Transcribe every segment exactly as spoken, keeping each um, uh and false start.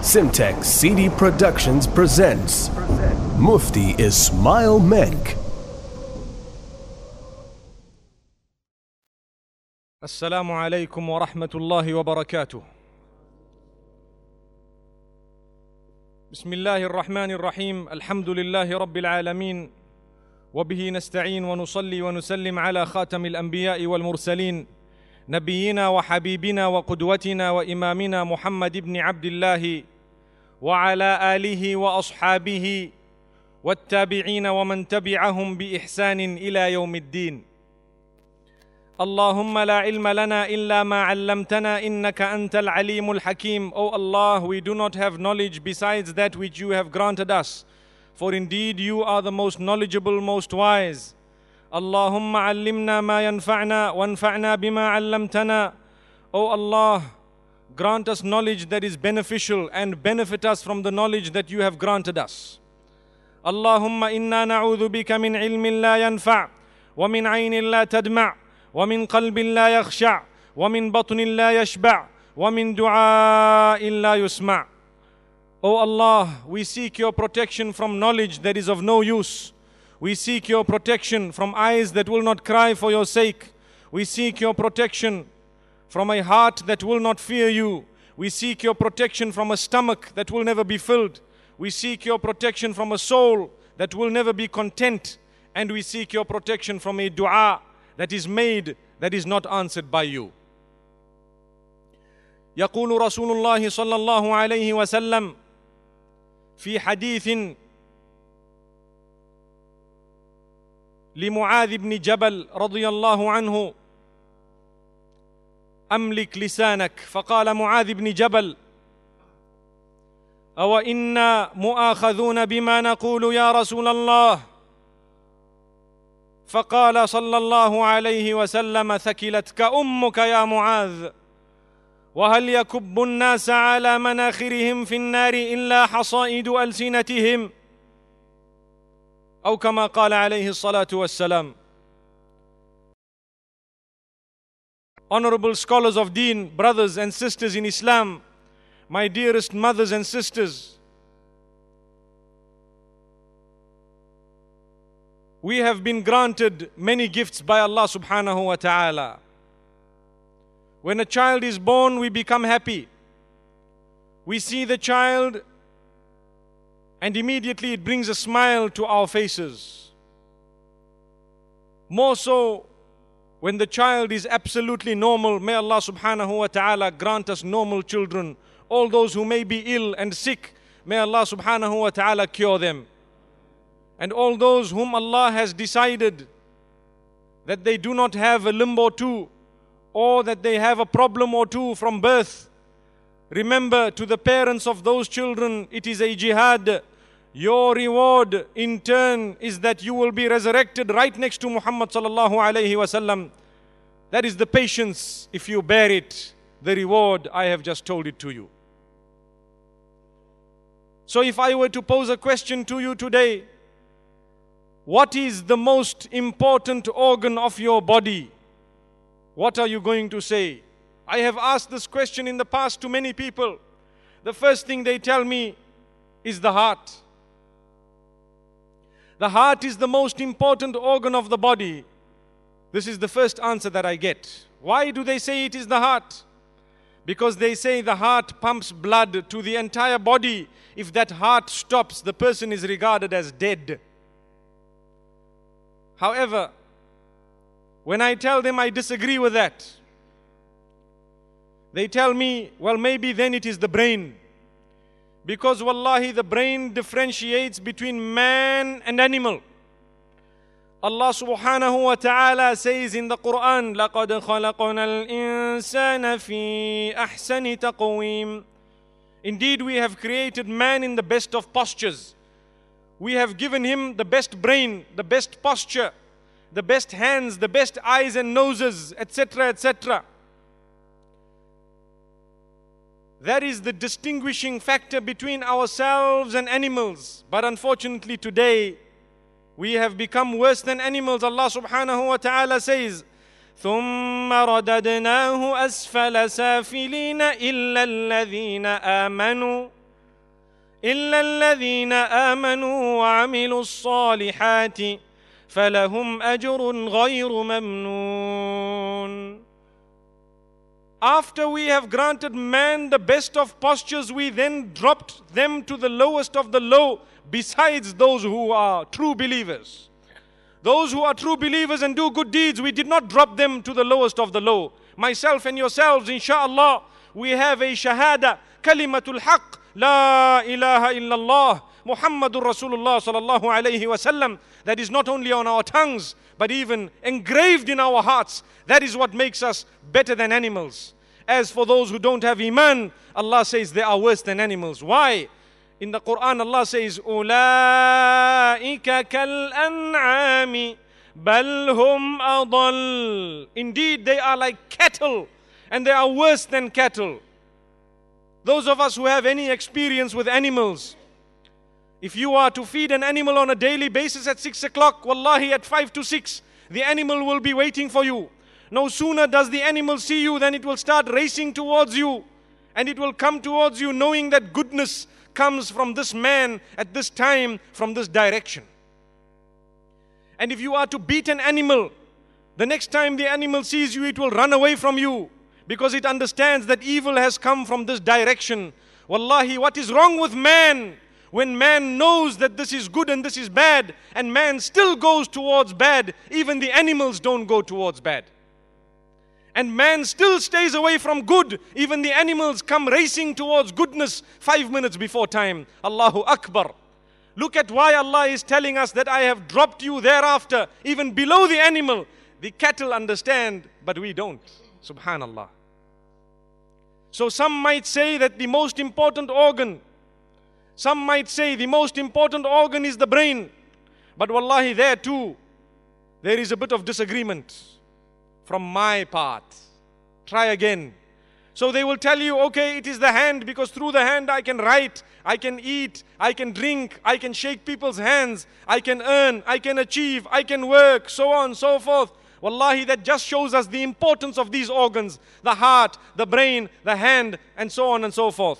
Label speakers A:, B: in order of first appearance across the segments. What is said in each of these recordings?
A: Simtex C D Productions presents Mufti Ismail Menk.
B: Assalamu alaikum wa rahmatullahi wa barakatuh. Bismillahir Rahmanir Rahim. Alhamdulillahi Rabbil Alameen. وبه نستعين ونصلي ونسلم على خاتم الأنبياء والمرسلين نبينا وحبيبنا وقدوتنا وإمامنا محمد بن عبد الله وعلى آله وأصحابه والتابعين ومن تبعهم بإحسان إلى يوم الدين. اللهم لا علم لنا إلا ما علمتنا إنك أنت العليم الحكيم. O Allah, we do not have knowledge besides that which you have granted us, for indeed you are the most knowledgeable, most wise. Allahumma allimna ma yanfa'na wanfa'na bima allamtana. O Allah, grant us knowledge that is beneficial and benefit us from the knowledge that you have granted us. Allahumma inna na'udhu bika min ilmin la yanfa' wa min aynin la tadma' wa min qalbin la yakhsha' wa min batnin la yashba' wa min du'a'in la yusma'. O Allah, we seek your protection from knowledge that is of no use. We seek your protection from eyes that will not cry for your sake. We seek your protection from a heart that will not fear you. We seek your protection from a stomach that will never be filled. We seek your protection from a soul that will never be content. And we seek your protection from a dua that is made that is not answered by you. يقول رسول الله صلى الله عليه وسلم في حديث لمعاذ بن جبل رضي الله عنه: أملك لسانك. فقال معاذ بن جبل: أو إنا مؤاخذون بما نقول يا رسول الله؟ فقال صلى الله عليه وسلم: ثكلتك أمك يا معاذ، وهل يكب الناس على مناخرهم في النار إلا حصائد ألسنتهم؟ أو كما قال عليه الصلاة والسلام. Honorable scholars of Deen, brothers and sisters in Islam, my dearest mothers and sisters, we have been granted many gifts by Allah subhanahu wa ta'ala. When a child is born, we become happy. We see the child and immediately it brings a smile to our faces. More so when the child is absolutely normal. May Allah subhanahu wa ta'ala grant us normal children. All those who may be ill and sick, may Allah subhanahu wa ta'ala cure them. And all those whom Allah has decided that they do not have a limb or two, or that they have a problem or two from birth, remember, to the parents of those children, it is a jihad. Your reward in turn is that you will be resurrected right next to Muhammad sallallahu alayhi wa sallam. That is the patience. If you bear it, the reward, I have just told it to you. So if I were to pose a question to you today, what is the most important organ of your body? What are you going to say? I have asked this question in the past to many people. The first thing they tell me is the heart. The heart is the most important organ of the body. This is the first answer that I get. Why do they say it is the heart? Because they say the heart pumps blood to the entire body. If that heart stops, the person is regarded as dead. However, when I tell them I disagree with that, they tell me, well, maybe then it is the brain. Because wallahi, the brain differentiates between man and animal. Allah subhanahu wa ta'ala says in the Quran, لَقَدْ خَلَقْنَا الْإِنسَانَ فِي أَحْسَنِ تَقْوِيمٍ. Indeed, we have created man in the best of postures. We have given him the best brain, the best posture, the best hands, the best eyes and noses, et cetera, et cetera. That is the distinguishing factor between ourselves and animals. But unfortunately today, we have become worse than animals. Allah subhanahu wa ta'ala says, ثم رددناه أسفل سافلين إلا الذين آمنوا إلا الذين آمنوا وعملوا الصالحات فلهم أجر غير ممنون. After we have granted man the best of postures, we then dropped them to the lowest of the low, besides those who are true believers. Those who are true believers and do good deeds, we did not drop them to the lowest of the low. Myself and yourselves, inshallah, we have a shahada, kalimatul haqq, la ilaha illallah, Muhammadur Rasulullah sallallahu alayhi wasallam. That is not only on our tongues, but even engraved in our hearts. That is what makes us better than animals. As for those who don't have iman, Allah says they are worse than animals. Why? In the Quran, Allah says, أُولَٰئِكَ كَالْأَنْعَامِ بَلْ هُمْ أَضَلُّ. Indeed, they are like cattle, and they are worse than cattle. Those of us who have any experience with animals, if you are to feed an animal on a daily basis at six o'clock, wallahi at five to six, the animal will be waiting for you. No sooner does the animal see you than it will start racing towards you. And it will come towards you knowing that goodness comes from this man at this time, from this direction. And if you are to beat an animal, the next time the animal sees you, it will run away from you, because it understands that evil has come from this direction. Wallahi, what is wrong with man? When man knows that this is good and this is bad, and man still goes towards bad, even the animals don't go towards bad. And man still stays away from good, even the animals come racing towards goodness five minutes before time. Allahu Akbar. Look at why Allah is telling us that I have dropped you thereafter, even below the animal. The cattle understand, but we don't. Subhanallah. So some might say that the most important organ, some might say the most important organ is the brain. But wallahi, there too, there is a bit of disagreement from my part. Try again. So they will tell you, okay, it is the hand, because through the hand I can write, I can eat, I can drink, I can shake people's hands, I can earn, I can achieve, I can work, so on, so forth. Wallahi, that just shows us the importance of these organs, the heart, the brain, the hand, and so on and so forth.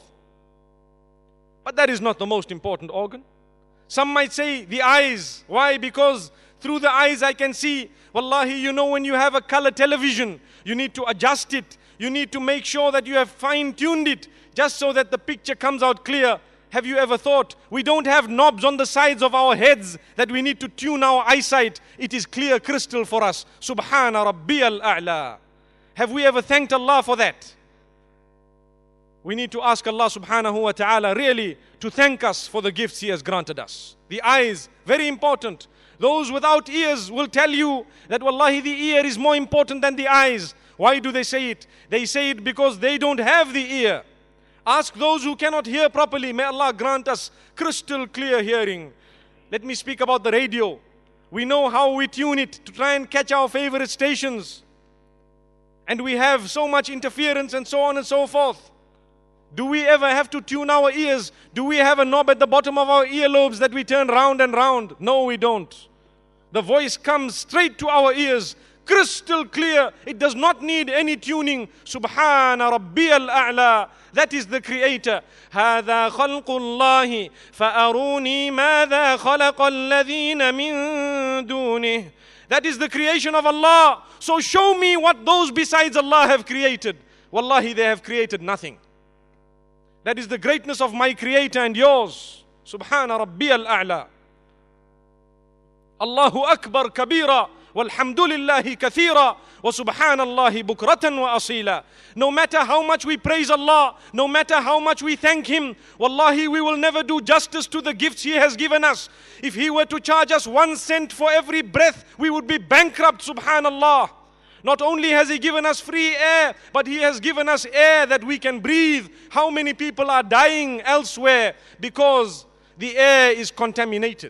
B: But that is not the most important organ. Some might say the eyes. Why? Because through the eyes I can see. Wallahi, you know, when you have a color television, you need to adjust it. You need to make sure that you have fine-tuned it just so that the picture comes out clear. Have you ever thought we don't have knobs on the sides of our heads that we need to tune our eyesight? It is clear crystal for us. Subhana Rabbiyal A'la. Have we ever thanked Allah for that? We need to ask Allah subhanahu wa ta'ala really to thank us for the gifts He has granted us. The eyes, very important. Those without ears will tell you that wallahi, the ear is more important than the eyes. Why do they say it? They say it because they don't have the ear. Ask those who cannot hear properly. May Allah grant us crystal clear hearing. Let me speak about the radio. We know how we tune it to try and catch our favorite stations. And we have so much interference and so on and so forth. Do we ever have to tune our ears? Do we have a knob at the bottom of our earlobes that we turn round and round? No, we don't. The voice comes straight to our ears, crystal clear. It does not need any tuning. Subhana Rabbiyal A'la. That is the Creator. هذا خلق الله فأروني ماذا خلق الذين من دونه. That is the creation of Allah. So show me what those besides Allah have created. Wallahi, they have created nothing. That is the greatness of my Creator and yours. Subhana Rabbiyal A'la. Allahu Akbar kabira. Walhamdulillahi kathira. Wa subhanallahi bukratan wa asila. No matter how much we praise Allah, no matter how much we thank Him, wallahi, we will never do justice to the gifts He has given us. If He were to charge us one cent for every breath, we would be bankrupt, subhanallah. Not only has He given us free air, but He has given us air that we can breathe. How many people are dying elsewhere because the air is contaminated?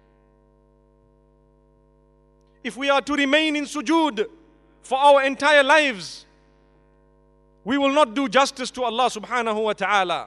B: If we are to remain in sujood for our entire lives, we will not do justice to Allah subhanahu wa ta'ala.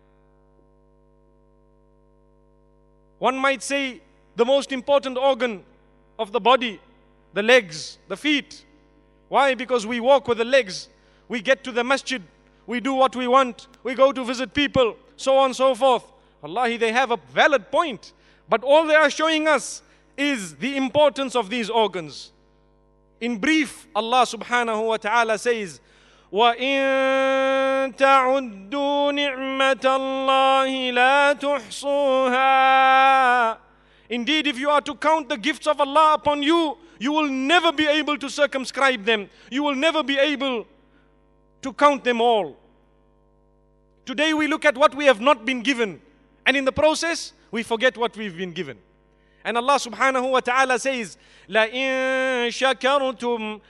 B: One might say the most important organ of the body, the legs, the feet. Why? Because we walk with the legs. We get to the masjid. We do what we want. We go to visit people. So on and so forth. Wallahi, they have a valid point. But all they are showing us is the importance of these organs. In brief, Allah subhanahu wa ta'ala says, وَإِن تَعُدُّوا نِعْمَةَ اللَّهِ لَا تُحْصُوهَا. Indeed, if you are to count the gifts of Allah upon you, you will never be able to circumscribe them. You will never be able to count them all. Today we look at what we have not been given, and in the process, we forget what we've been given. And Allah subhanahu wa ta'ala says, لَإِن شَكَرْتُمْ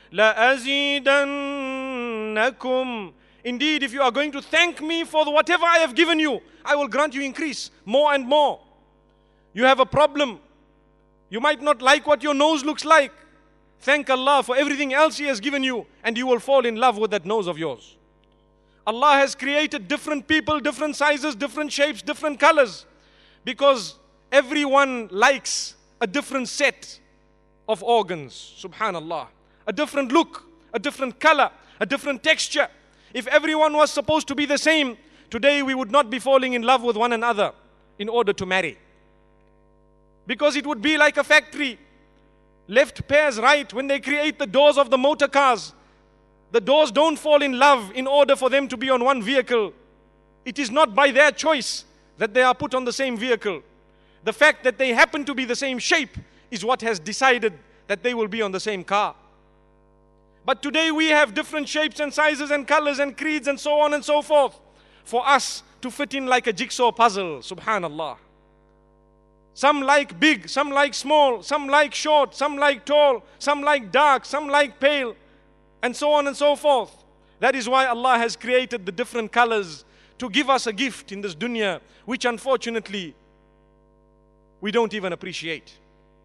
B: لَأَزِيدَنَّكُمْ. Indeed, if you are going to thank me for whatever I have given you, I will grant you increase, more and more. You have a problem. You might not like what your nose looks like. Thank Allah for everything else He has given you, and you will fall in love with that nose of yours. Allah has created different people, different sizes, different shapes, different colors, because everyone likes a different set of organs. Subhanallah. A different look, a different color, a different texture. If everyone was supposed to be the same, today we would not be falling in love with one another in order to marry. Because it would be like a factory. Left pairs right, when they create the doors of the motor cars, the doors don't fall in love in order for them to be on one vehicle. It is not by their choice that they are put on the same vehicle. The fact that they happen to be the same shape is what has decided that they will be on the same car. But today we have different shapes and sizes and colors and creeds and so on and so forth for us to fit in like a jigsaw puzzle. Subhanallah. Some like big, some like small, some like short, some like tall, some like dark, some like pale, and so on and so forth. That is why Allah has created the different colors to give us a gift in this dunya, which unfortunately we don't even appreciate.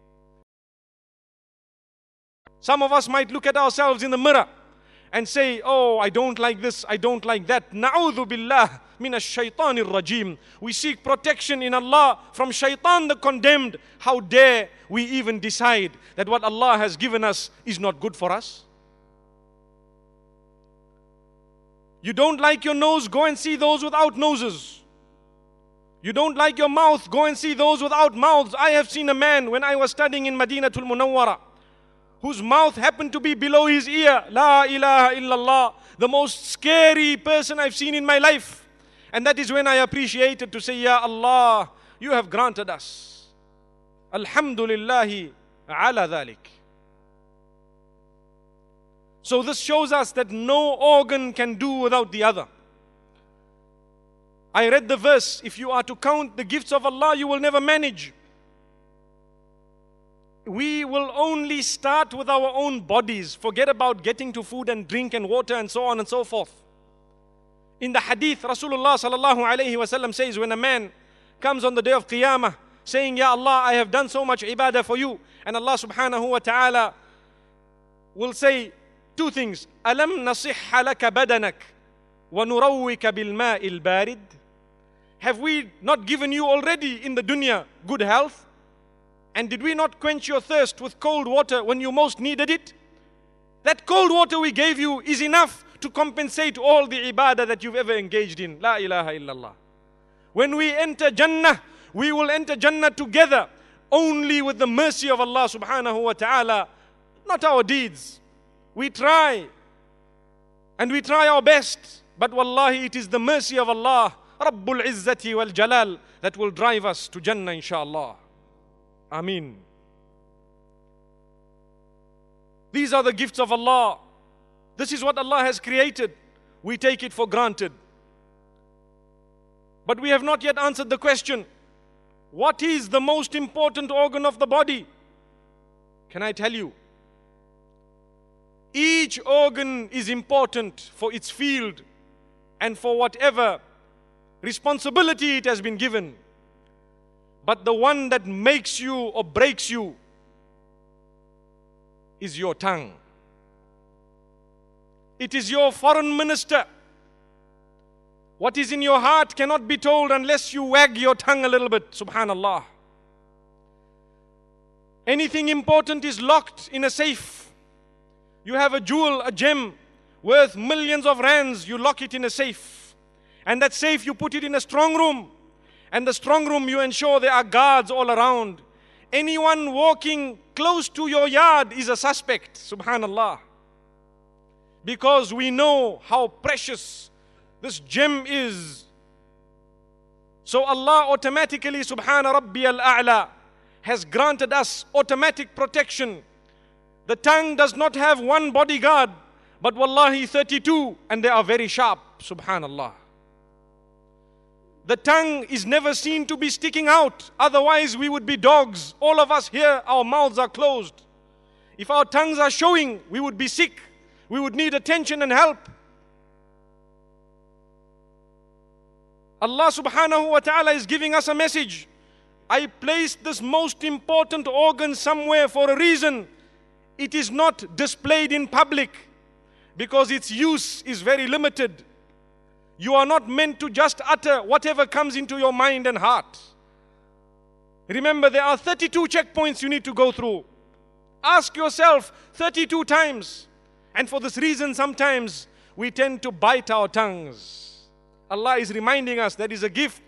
B: Some of us might look at ourselves in the mirror and say, oh, I don't like this, I don't like that. Na'udhu billah min ash-shaytanir rajim. We seek protection in Allah from shaitan the condemned. How dare we even decide that what Allah has given us is not good for us? You don't like your nose, go and see those without noses. You don't like your mouth, go and see those without mouths. I have seen a man when I was studying in Madinatul Munawwara, whose mouth happened to be below his ear. La ilaha illallah. The most scary person I've seen in my life. And that is when I appreciated to say, Ya Allah, you have granted us. Alhamdulillahi ala dhalik. So this shows us that no organ can do without the other. I read the verse, if you are to count the gifts of Allah, you will never manage. We will only start with our own bodies. Forget about getting to food and drink and water and so on and so forth. In the hadith, Rasulullah sallallahu alayhi wasallam says, when a man comes on the day of Qiyamah saying, Ya Allah, I have done so much ibadah for you, and Allah subhanahu wa ta'ala will say two things. Alam nasihha laka badanak wa nurawwika bil ma'il barid. Have we not given you already in the dunya good health? And did we not quench your thirst with cold water when you most needed it? That cold water we gave you is enough to compensate all the ibadah that you've ever engaged in. La ilaha illallah. When we enter Jannah, we will enter Jannah together only with the mercy of Allah subhanahu wa ta'ala, not our deeds. We try and we try our best, but wallahi it is the mercy of Allah, Rabbul Izzati wal Jalal, that will drive us to Jannah inshallah. Ameen. These are the gifts of Allah. This is what Allah has created. We take it for granted. But we have not yet answered the question, what is the most important organ of the body? Can I tell you? Each organ is important for its field and for whatever responsibility it has been given. But the one that makes you or breaks you is your tongue. It is your foreign minister. What is in your heart cannot be told unless you wag your tongue a little bit. Subhanallah. Anything important is locked in a safe. You have a jewel, a gem worth millions of rands, you lock it in a safe. And that safe you put it in a strong room. And the strong room, you ensure there are guards all around. Anyone walking close to your yard is a suspect, subhanallah. Because we know how precious this gem is. So Allah automatically, subhana rabbi al-a'la, has granted us automatic protection. The tongue does not have one bodyguard, but wallahi thirty-two, and they are very sharp, subhanallah. The tongue is never seen to be sticking out, otherwise we would be dogs. All of us here, our mouths are closed. If our tongues are showing, we would be sick. We would need attention and help. Allah subhanahu wa ta'ala is giving us a message. I placed this most important organ somewhere for a reason. It is not displayed in public because its use is very limited. You are not meant to just utter whatever comes into your mind and heart. Remember, there are thirty-two checkpoints you need to go through. Ask yourself thirty-two times. And for this reason, sometimes we tend to bite our tongues. Allah is reminding us that is a gift.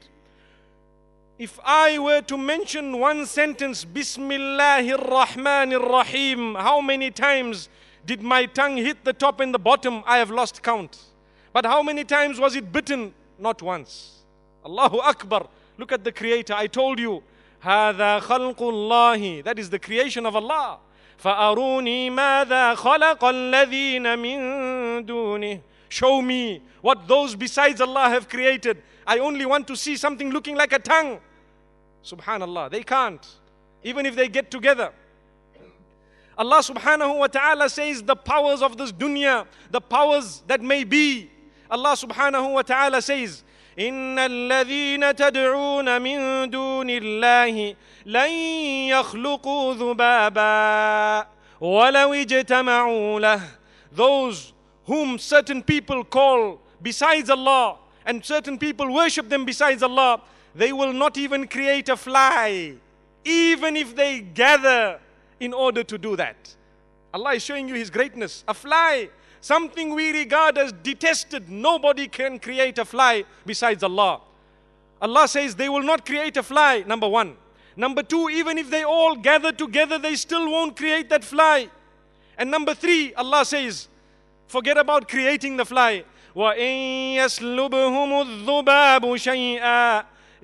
B: If I were to mention one sentence, Bismillahir Rahmanir Rahim, how many times did my tongue hit the top and the bottom? I have lost count. But how many times was it bitten? Not once. Allahu Akbar. Look at the Creator. I told you, هَذَا خَلْقُ اللَّهِ. That is the creation of Allah. فَأَرُونِي مَاذَا خَلَقَ الَّذِينَ مِن دُونِهِ. Show me what those besides Allah have created. I only want to see something looking like a tongue. Subhanallah, they can't. Even if they get together. Allah subhanahu wa ta'ala says the powers of this dunya, the powers that may be. Allah subhanahu wa ta'ala says, إِنَّ الَّذِينَ تَدْعُونَ مِن دُونِ اللَّهِ لَن يَخْلُقُوا ذُبَابًا وَلَوْ اجْتَمَعُوا لَهُ. Those whom certain people call besides Allah and certain people worship them besides Allah, they will not even create a fly, even if they gather in order to do that. Allah is showing you His greatness. A fly, something we regard as detested. Nobody can create a fly besides Allah. Allah says they will not create a fly, number one. Number two, even if they all gather together, they still won't create that fly. And number three, Allah says, forget about creating the fly. وَإِن يَسْلُبْهُمُ الذُّبَابُ شَيْئًا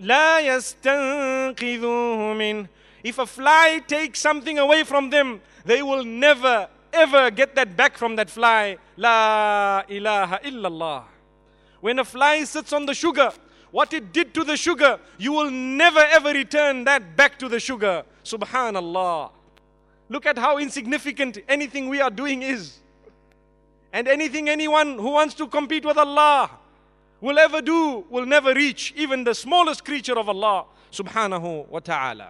B: لَا يَسْتَنْقِذُوهُ مِنْهُ. If a fly takes something away from them, they will never, ever get that back from that fly. La ilaha illallah. When a fly sits on the sugar, what it did to the sugar, you will never ever return that back to the sugar. Subhanallah. Look at how insignificant anything we are doing is. And anything anyone who wants to compete with Allah will ever do will never reach even the smallest creature of Allah subhanahu wa ta'ala.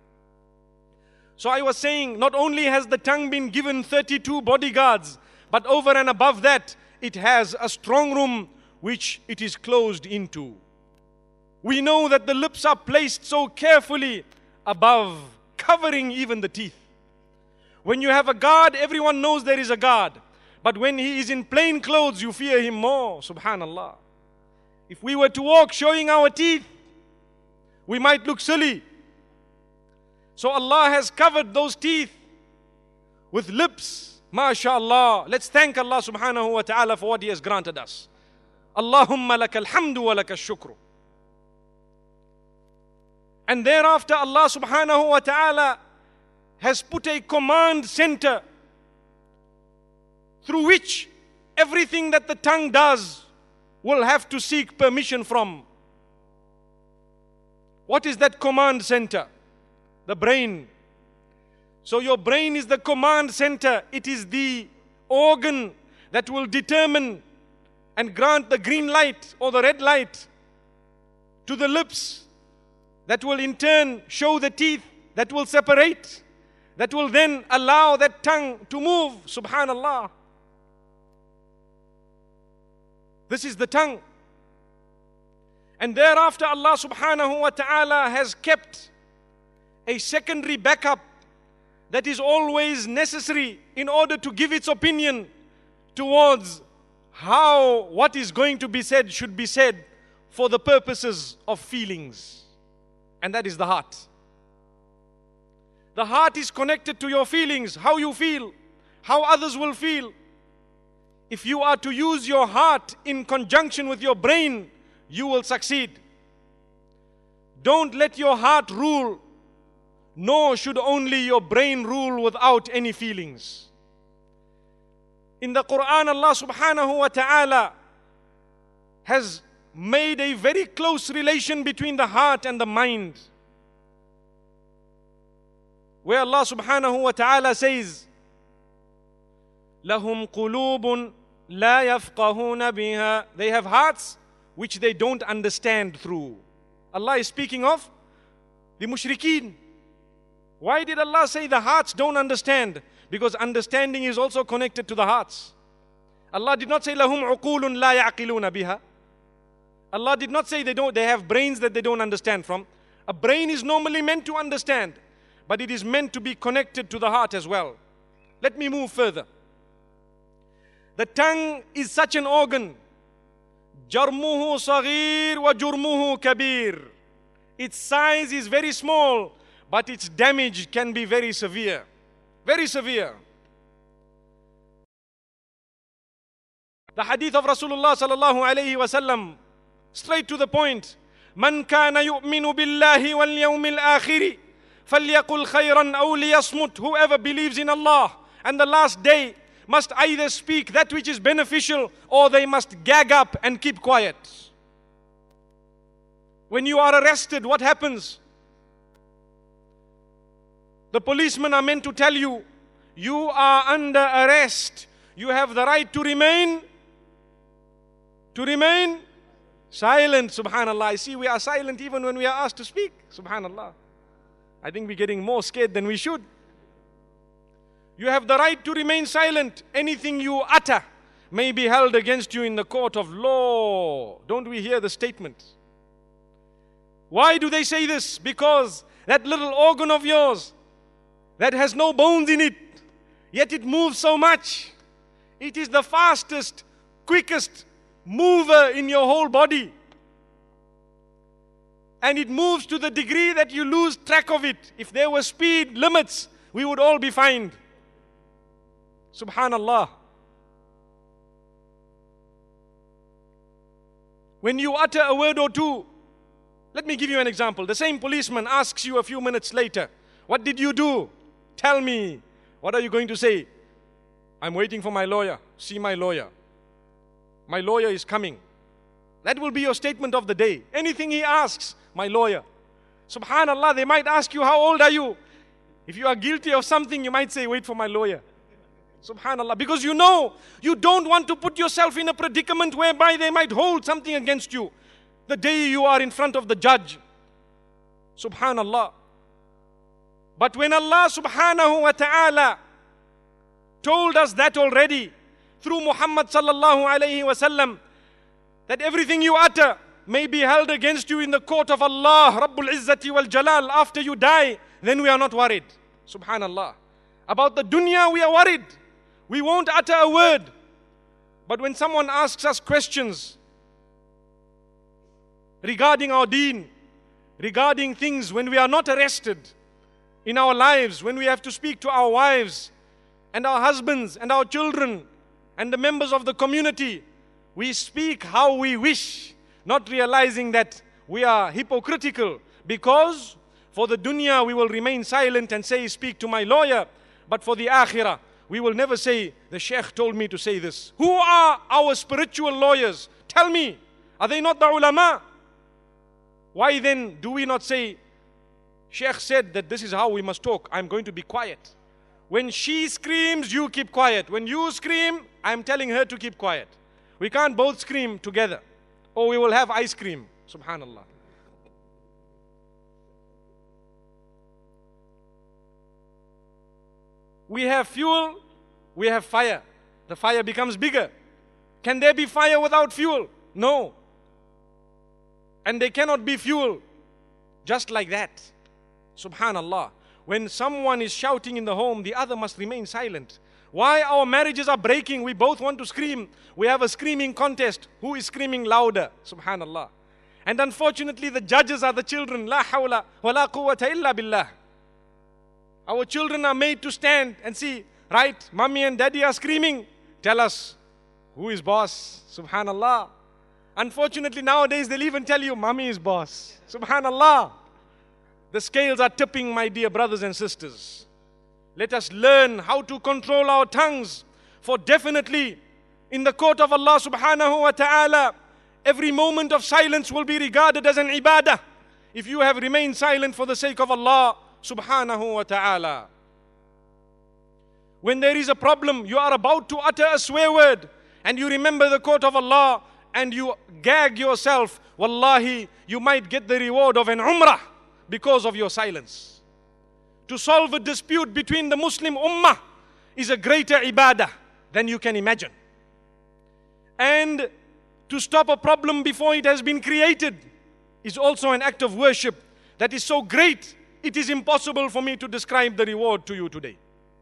B: So I was saying, not only has the tongue been given thirty-two bodyguards, but over and above that, it has a strong room which it is closed into. We know that the lips are placed so carefully above, covering even the teeth. When you have a guard, everyone knows there is a guard. But when he is in plain clothes, you fear him more, subhanallah. If we were to walk showing our teeth, we might look silly. So Allah has covered those teeth with lips. MashaAllah. Let's thank Allah subhanahu wa ta'ala for what He has granted us. Allahumma laka alhamdu wa laka shukru. And thereafter Allah subhanahu wa ta'ala has put a command center through which everything that the tongue does will have to seek permission from. What is that command center? The brain. So your brain is the command center. It is the organ that will determine and grant the green light or the red light to the lips, that will in turn show the teeth, that will separate, that will then allow that tongue to move. Subhanallah. This is the tongue. And thereafter Allah subhanahu wa ta'ala has kept a secondary backup that is always necessary in order to give its opinion towards how what is going to be said should be said for the purposes of feelings. and that is the heart. The heart is connected to your feelings, how you feel, how others will feel. If you are to use your heart in conjunction with your brain, you will succeed. Don't let your heart rule, nor should only your brain rule without any feelings. In the Quran, Allah subhanahu wa ta'ala has made a very close relation between the heart and the mind, where Allah subhanahu wa ta'ala says, لَهُمْ قُلُوبٌ لَا يَفْقَهُونَ بِهَا. They have hearts which they don't understand through. Allah is speaking of the mushrikeen. Why did Allah say the hearts don't understand? Because understanding is also connected to the hearts. Allah did not say لَهُمْ عُقُولٌ لَا يَعْقِلُونَ بِهَا. Allah did not say they don't, they have brains that they don't understand from. A brain is normally meant to understand, but it is meant to be connected to the heart as well. Let me move further. The tongue is such an organ. جَرْمُهُ صَغِيرٌ وَجُرْمُهُ كَبِيرٌ. Its size is very small, but its damage can be very severe. Very severe. The hadith of Rasulullah sallallahu alayhi wa sallam, straight to the point. مَنْ كَانَ يُؤْمِنُ بِاللَّهِ وَالْيَوْمِ الْآخِرِ فَلْيَقُلْ خَيْرًا أَوْ لِيَصْمُتْ. Whoever believes in Allah and the last day must either speak that which is beneficial, or they must gag up and keep quiet. When you are arrested, what happens? The policemen are meant to tell you, you are under arrest. You have the right to remain, to remain silent. Subhanallah. I see we are silent even when we are asked to speak. Subhanallah. I think we're getting more scared than we should. You have the right to remain silent. Anything you utter may be held against you in the court of law. Don't we hear the statement? Why do they say this? Because that little organ of yours that has no bones in it, yet it moves so much. It is the fastest, quickest mover in your whole body. And it moves to the degree that you lose track of it. If there were speed limits, we would all be fined. Subhanallah. When you utter a word or two, let me give you an example. The same policeman asks you a few minutes later, what did you do? Tell me. What are you going to say? I'm waiting for my lawyer. See my lawyer. My lawyer is coming. That will be your statement of the day. Anything he asks, my lawyer. Subhanallah, they might ask you, how old are you? If you are guilty of something, you might say, wait for my lawyer. Subhanallah, because you know, you don't want to put yourself in a predicament whereby they might hold something against you the day you are in front of the judge. Subhanallah. But when Allah subhanahu wa ta'ala told us that already through Muhammad sallallahu alayhi wa sallam, that everything you utter may be held against you in the court of Allah Rabbul Izzati wal Jalal after you die, then we are not worried. Subhanallah. About the dunya we are worried. We won't utter a word. But when someone asks us questions regarding our deen, regarding things when we are not arrested in our lives, when we have to speak to our wives and our husbands and our children and the members of the community, we speak how we wish, not realizing that we are hypocritical, because for the dunya we will remain silent and say, speak to my lawyer, but for the akhirah we will never say, the sheikh told me to say this. Who are our spiritual lawyers? Tell me, are they not the ulama? Why then do we not say, sheikh said that this is how we must talk, I'm going to be quiet. When she screams, you keep quiet. When you scream, I'm telling her to keep quiet. We can't both scream together, or we will have ice cream. Subhanallah. We have fuel, we have fire. The fire becomes bigger. Can there be fire without fuel? No. And there cannot be fuel just like that. Subhanallah. When someone is shouting in the home, the other must remain silent. Why our marriages are breaking? We both want to scream. We have a screaming contest. Who is screaming louder? Subhanallah. And unfortunately, the judges are the children. La hawla wa la quwwata illa billah. Our children are made to stand and see, right, mommy and daddy are screaming. Tell us, who is boss? Subhanallah. Unfortunately, nowadays they'll even tell you, mommy is boss. Subhanallah. The scales are tipping, my dear brothers and sisters. Let us learn how to control our tongues. For definitely, in the court of Allah subhanahu wa ta'ala, every moment of silence will be regarded as an ibadah. If you have remained silent for the sake of Allah subhanahu wa ta'ala. When there is a problem, you are about to utter a swear word, and you remember the court of Allah, and you gag yourself, wallahi, you might get the reward of an umrah because of your silence. To solve a dispute between the Muslim ummah is a greater ibadah than you can imagine. And to stop a problem before it has been created is also an act of worship that is so great, it is impossible for me to describe the reward to you today.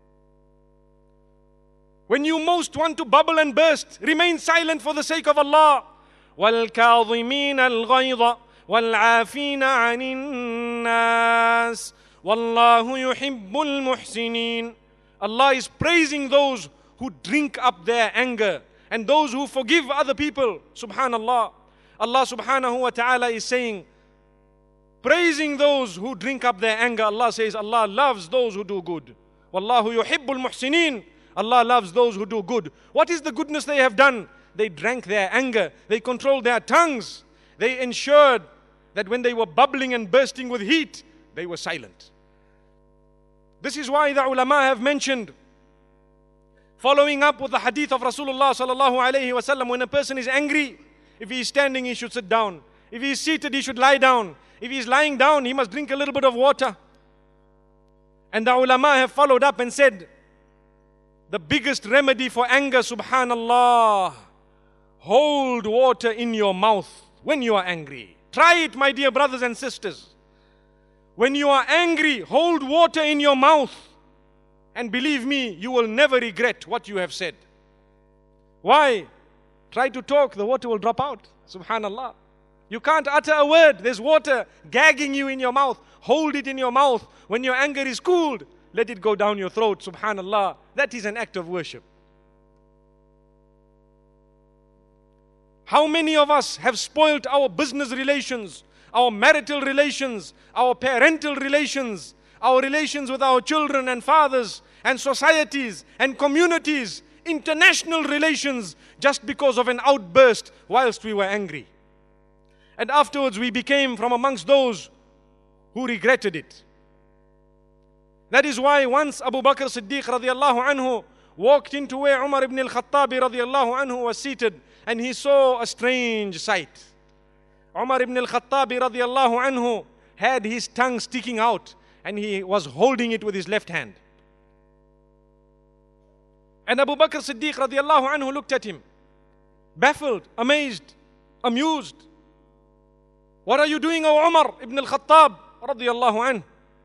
B: When you most want to bubble and burst, remain silent for the sake of Allah. وَالْكَاظِمِينَ الْغَيْظَ وَالْعَافِينَ عَنِ النَّاسِ وَاللَّهُ يُحِبُّ الْمُحْسِنِينَ. Allah is praising those who drink up their anger and those who forgive other people. Subhanallah. Allah subhanahu wa ta'ala is saying, praising those who drink up their anger. Allah says, Allah loves those who do good. Wallahu yuhibbul muhsinin. Allah loves those who do good. What is the goodness they have done? They drank their anger. They controlled their tongues. They ensured that when they were bubbling and bursting with heat, they were silent. This is why the ulama have mentioned, following up with the hadith of Rasulullah sallallahu alayhi wasallam, when a person is angry, if he is standing, he should sit down. If he is seated, he should lie down. If he is lying down, he must drink a little bit of water. And the ulama have followed up and said, the biggest remedy for anger, subhanallah, hold water in your mouth when you are angry. Try it, my dear brothers and sisters. When you are angry, hold water in your mouth. And believe me, you will never regret what you have said. Why? Try to talk, the water will drop out. Subhanallah. You can't utter a word. There's water gagging you in your mouth. Hold it in your mouth. When your anger is cooled, let it go down your throat. Subhanallah. That is an act of worship. How many of us have spoilt our business relations, our marital relations, our parental relations, our relations with our children and fathers and societies and communities, international relations, just because of an outburst whilst we were angry. And afterwards we became from amongst those who regretted it. That is why once Abu Bakr Siddiq radiallahu anhu walked into where Umar ibn al-Khattabi radiallahu anhu was seated, and he saw a strange sight. Umar ibn al-Khattabi radiallahu anhu had his tongue sticking out, and he was holding it with his left hand. And Abu Bakr Siddiq radiallahu anhu looked at him, baffled, amazed, amused. What are you doing, O Umar ibn al-Khattab radiallahu anhu?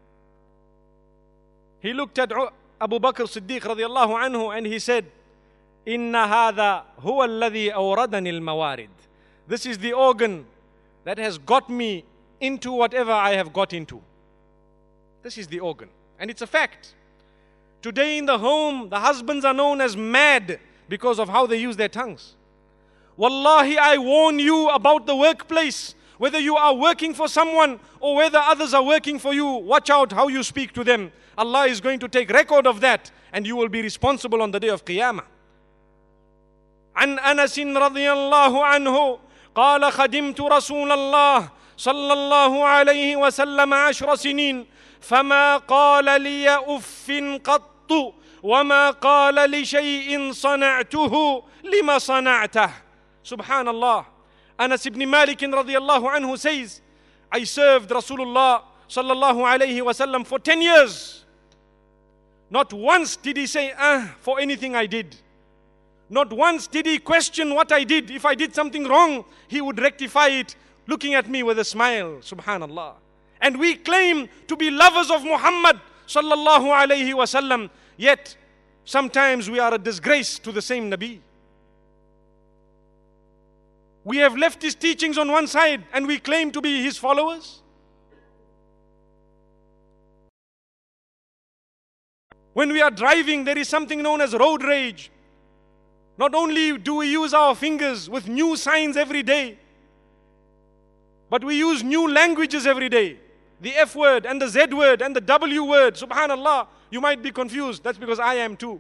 B: He looked at Abu Bakr Siddiq radiallahu anhu and he said, Inna hadha huwa alladhi awradani al-mawarid. This is the organ that has got me into whatever I have got into. This is the organ. And it's a fact. Today in the home, the husbands are known as mad because of how they use their tongues. Wallahi, I warn you about the workplace. Whether you are working for someone or whether others are working for you, watch out how you speak to them. Allah is going to take record of that and you will be responsible on the day of Qiyamah. عن أنس رضي الله عنه قال خدمت رسول الله صلى الله عليه وسلم عشر سنين فما قال لي أف قط وما قال لشيء صنعته لما صنعته. سبحان الله. Anas ibn Malik radiallahu anhu says, I served Rasulullah sallallahu alayhi wasallam for ten years. Not once did he say, ah, for anything I did. Not once did he question what I did. If I did something wrong, he would rectify it, looking at me with a smile. Subhanallah. And we claim to be lovers of Muhammad sallallahu alayhi wasallam, yet sometimes we are a disgrace to the same Nabi. We have left his teachings on one side and we claim to be his followers. When we are driving, there is something known as road rage. Not only do we use our fingers with new signs every day, but we use new languages every day. The F word and the Z word and the W word. Subhanallah, you might be confused. That's because I am too.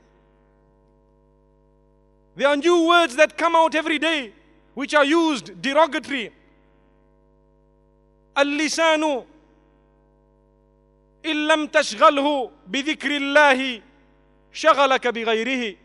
B: There are new words that come out every day which are used derogatory. Al-lisanu illam tashghalhu bidhikrillahi shaghalaka bighayrihi.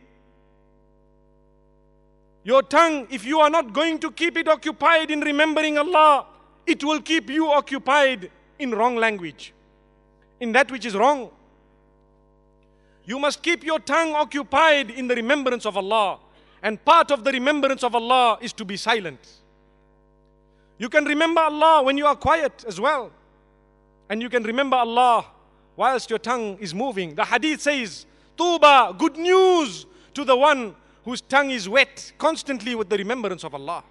B: Your tongue, if you are not going to keep it occupied in remembering Allah, it will keep you occupied in wrong language, in that which is wrong. You must keep your tongue occupied in the remembrance of Allah. And part of the remembrance of Allah is to be silent. You can remember Allah when you are quiet as well. And you can remember Allah whilst your tongue is moving. The hadith says, Tuba, good news to the one whose tongue is wet constantly with the remembrance of Allah.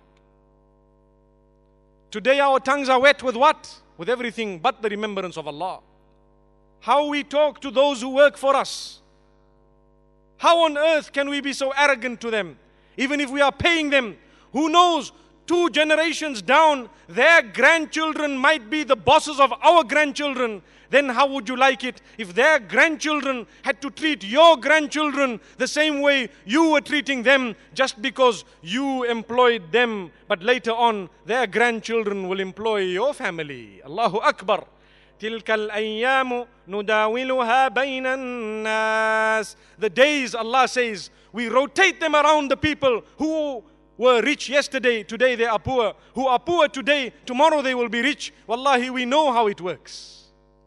B: Today our tongues are wet with what? With everything but the remembrance of Allah. How we talk to those who work for us. How on earth can we be so arrogant to them? Even if we are paying them, who knows, two generations down, their grandchildren might be the bosses of our grandchildren. Then how would you like it if their grandchildren had to treat your grandchildren the same way you were treating them just because you employed them, but later on their grandchildren will employ your family. Allahu Akbar. تِلْكَ الْأَيَّامُ نُدَاوِلُهَا بَيْنَ النَّاسِ. The days, Allah says, we rotate them around the people who were rich yesterday, today they are poor. Who are poor today, tomorrow they will be rich. Wallahi, we know how it works.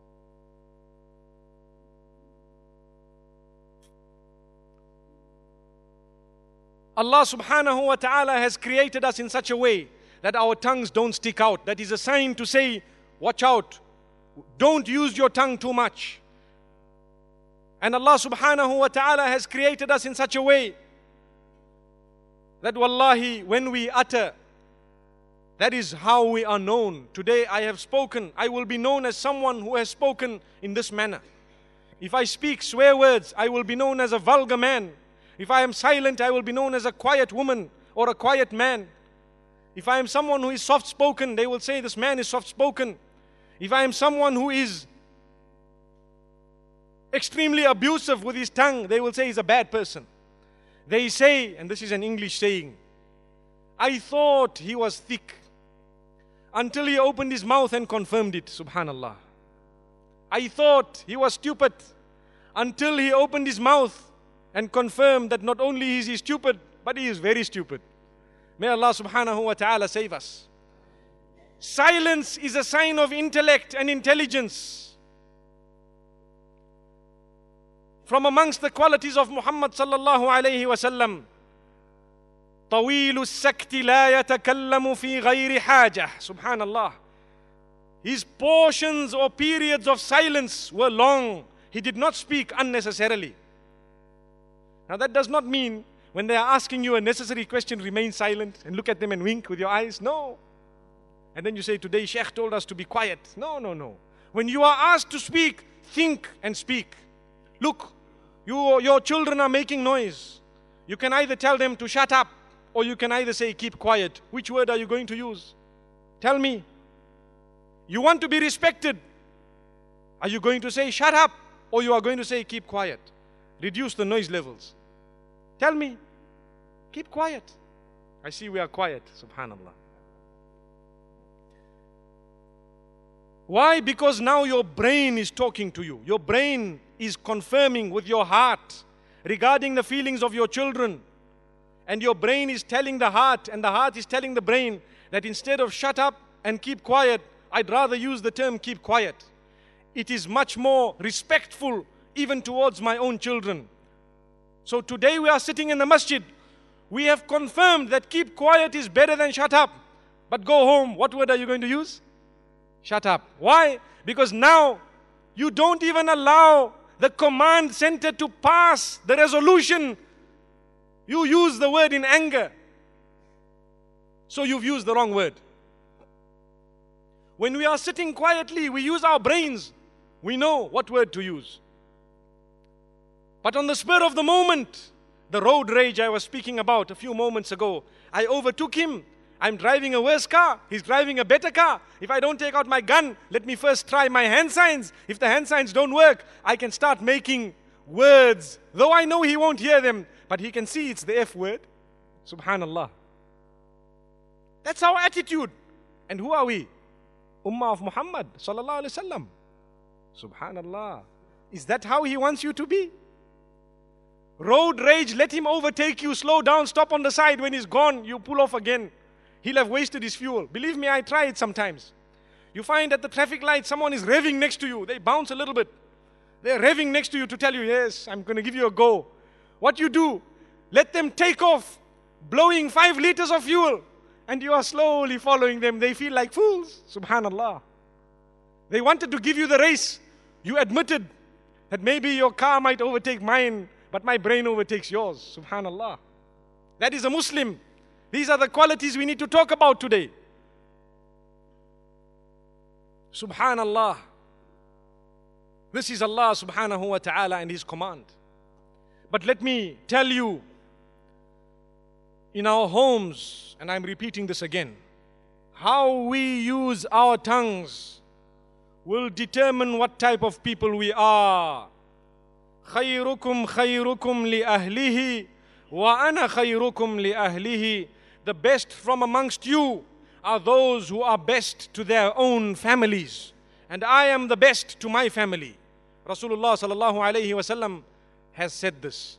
B: Allah subhanahu wa ta'ala has created us in such a way that our tongues don't stick out. That is a sign to say, watch out. Don't use your tongue too much. And Allah subhanahu wa ta'ala has created us in such a way that wallahi, when we utter, that is how we are known. Today I have spoken, I will be known as someone who has spoken in this manner. If I speak swear words, I will be known as a vulgar man. If I am silent, I will be known as a quiet woman or a quiet man. If I am someone who is soft-spoken, they will say this man is soft-spoken. If I am someone who is extremely abusive with his tongue, they will say he's a bad person. They say, and this is an English saying, I thought he was thick until he opened his mouth and confirmed it. Subhanallah. I thought he was stupid until he opened his mouth and confirmed that not only is he stupid, but he is very stupid. May Allah subhanahu wa ta'ala save us. Silence is a sign of intellect and intelligence. From amongst the qualities of Muhammad sallallahu alayhi wa sallam, طويل السكت لا يتكلم في غير حاجة. Subhanallah. His portions or periods of silence were long. He did not speak unnecessarily. Now that does not mean when they are asking you a necessary question, remain silent and look at them and wink with your eyes. No. And then you say, today Sheikh told us to be quiet. No, no, no. When you are asked to speak, think and speak. Look, you, your children are making noise. You can either tell them to shut up, or you can either say keep quiet. Which word are you going to use? Tell me. You want to be respected. Are you going to say shut up, or you are going to say keep quiet? Reduce the noise levels. Tell me. Keep quiet. I see we are quiet. Subhanallah. Why? Because now your brain is talking to you. Your brain is confirming with your heart regarding the feelings of your children. And your brain is telling the heart, and the heart is telling the brain that instead of shut up and keep quiet, I'd rather use the term keep quiet. It is much more respectful even towards my own children. So today we are sitting in the masjid. We have confirmed that keep quiet is better than shut up. But go home, what word are you going to use? Shut up. Why? Because now you don't even allow the command center to pass the resolution. You use the word in anger. So you've used the wrong word. When we are sitting quietly, we use our brains. We know what word to use. But on the spur of the moment, the road rage I was speaking about a few moments ago, I overtook him. I'm driving a worse car. He's driving a better car. If I don't take out my gun, let me first try my hand signs. If the hand signs don't work, I can start making words. Though I know he won't hear them, but he can see it's the F word. Subhanallah. That's our attitude. And who are we? Ummah of Muhammad sallallahu alaihi wasallam. Subhanallah. Is that how he wants you to be? Road rage, let him overtake you, slow down, stop on the side. When he's gone, you pull off again. He'll have wasted his fuel. Believe me, I try it sometimes. You find at the traffic light, someone is revving next to you. They bounce a little bit. They're revving next to you to tell you, yes, I'm going to give you a go. What you do, let them take off, blowing five liters of fuel, and you are slowly following them. They feel like fools. Subhanallah. They wanted to give you the race. You admitted that maybe your car might overtake mine, but my brain overtakes yours. Subhanallah. That is a Muslim. These are the qualities we need to talk about today. Subhanallah. This is Allah subhanahu wa ta'ala and His command. But let me tell you, in our homes, and I'm repeating this again, how we use our tongues will determine what type of people we are. خيركم خيركم لأهله وأنا خيركم لأهله. The best from amongst you are those who are best to their own families, and I am the best to my family. Rasulullah sallallahu alayhi wasallam has said this.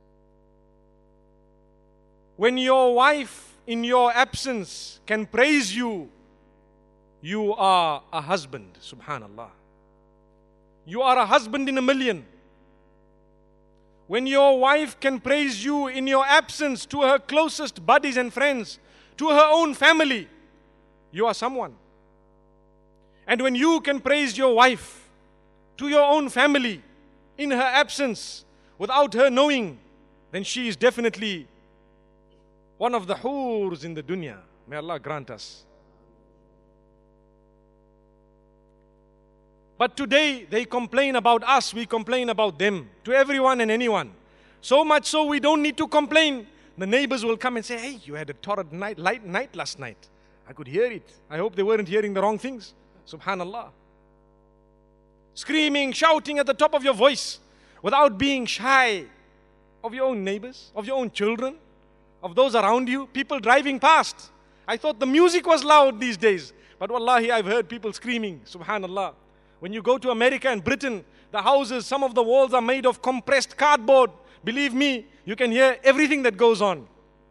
B: When your wife in your absence can praise you, you are a husband. Subhanallah. You are a husband in a million. When your wife can praise you in your absence to her closest buddies and friends, to her own family, you are someone. And when you can praise your wife to your own family in her absence without her knowing, then she is definitely one of the hurs in the dunya. May Allah grant us. But today they complain about us, we complain about them, to everyone and anyone. So much so we don't need to complain. The neighbors will come and say, hey, you had a torrid night, light night last night. I could hear it. I hope they weren't hearing the wrong things. Subhanallah. Screaming, shouting at the top of your voice without being shy of your own neighbors, of your own children, of those around you, people driving past. I thought the music was loud these days, but wallahi, I've heard people screaming. Subhanallah. When you go to America and Britain, the houses, some of the walls are made of compressed cardboard. Believe me, you can hear everything that goes on.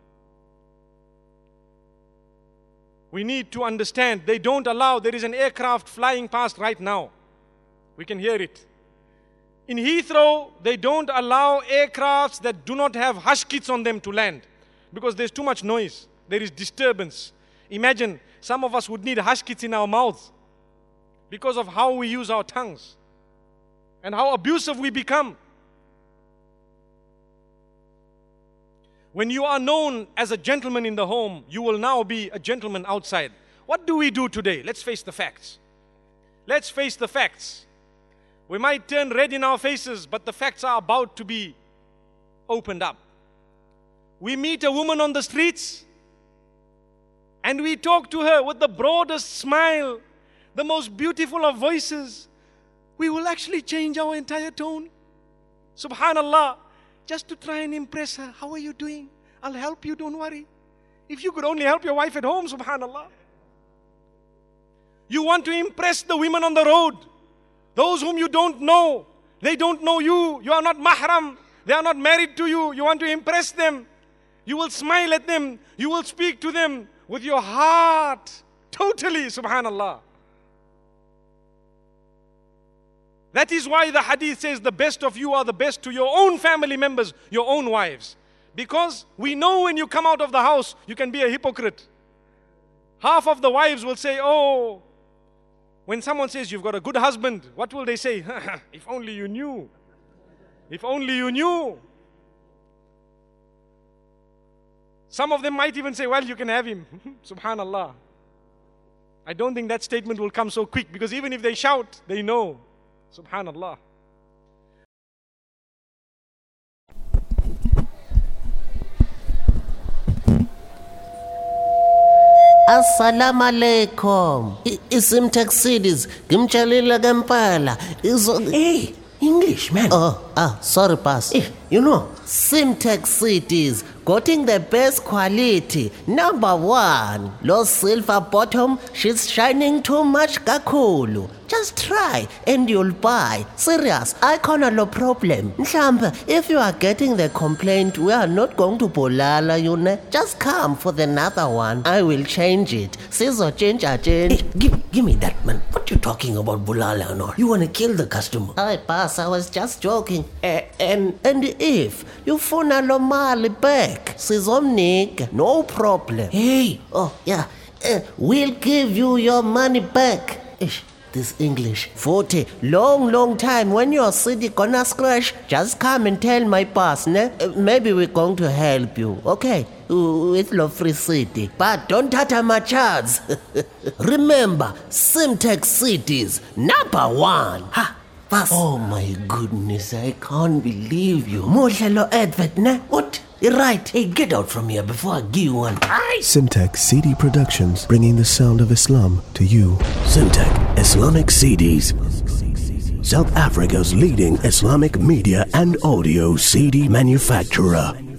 B: We need to understand, they don't allow, there is an aircraft flying past right now. We can hear it. In Heathrow, they don't allow aircrafts that do not have hush kits on them to land because there's too much noise. There is disturbance. Imagine, some of us would need hush kits in our mouths because of how we use our tongues and how abusive we become. When you are known as a gentleman in the home, you will now be a gentleman outside. What do we do today? Let's face the facts. Let's face the facts. We might turn red in our faces, but the facts are about to be opened up. We meet a woman on the streets and we talk to her with the broadest smile, the most beautiful of voices. We will actually change our entire tone. Subhanallah. Just to try and impress her. How are you doing? I'll help you, don't worry. If you could only help your wife at home, subhanallah. You want to impress the women on the road. Those whom you don't know. They don't know you. You are not mahram. They are not married to you. You want to impress them. You will smile at them. You will speak to them with your heart. Totally, subhanallah. That is why the hadith says the best of you are the best to your own family members, your own wives. Because we know when you come out of the house, you can be a hypocrite. Half of the wives will say, oh, when someone says you've got a good husband, what will they say? If only you knew. If only you knew. Some of them might even say, well, you can have him. Subhanallah. I don't think that statement will come so quick, because even if they shout, they know. Subhanallah.
C: Assalamu alaikum. Isimtek Cities. Gimchalila Gampala. Hey, English, man. Oh, ah, sorry, pass. Hey, you know, Simtex Cities, getting the best quality. Number one, low silver bottom, she's shining too much kakulu. Just try and you'll buy. Serious, I can't no problem. Mhlamba, if you are getting the complaint, we are not going to Bolala, you know. Just come for the another one. I will change it. Sizo change, I change.
D: Hey, give, give me that, man. What you talking about Bolala and all? You want to kill the customer?
C: I pass, I was just joking. Uh, and and if you phone a Mali back, Sizomnik, no problem.
D: Hey,
C: oh yeah, uh, we'll give you your money back. Ish, this English. forty, long, long time. When your city gonna scratch, just come and tell my boss, ne? Uh, maybe we're going to help you, okay? With Love Free City. But don't tata my charts. Remember, Simtex Cities, number one. Ha!
D: Oh my goodness, I can't believe you.
C: Mohlelo advert, ne?
D: What?
C: You're right.
D: Hey, get out from here before I give you one.
A: Simtek C D Productions, bringing the sound of Islam to you. Simtek Islamic C Ds, South Africa's leading Islamic media and audio C D manufacturer.